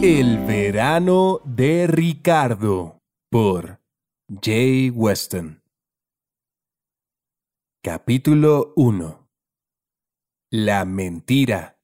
El verano de Ricardo por Jay Weston. Capítulo 1. La mentira.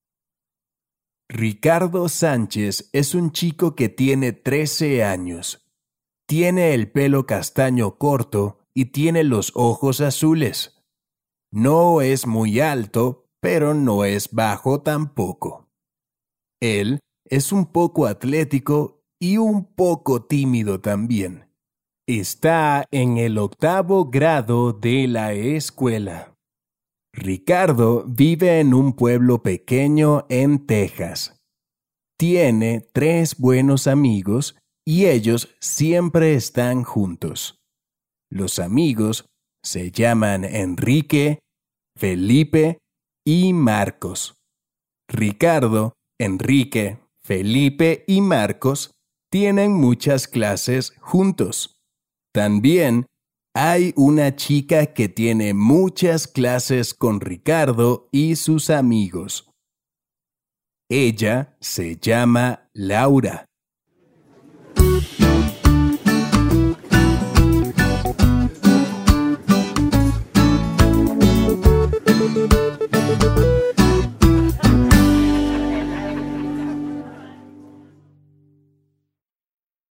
Ricardo Sánchez es un chico que tiene 13 años. Tiene el pelo castaño corto y tiene los ojos azules. No es muy alto, pero no es bajo tampoco. Él es un poco atlético y un poco tímido también. Está en el 8º grado de la escuela. Ricardo vive en un pueblo pequeño en Texas. Tiene 3 buenos amigos y ellos siempre están juntos. Los amigos se llaman Enrique, Felipe y Marcos. Ricardo, Enrique, Felipe y Marcos tienen muchas clases juntos. También hay una chica que tiene muchas clases con Ricardo y sus amigos. Ella se llama Laura.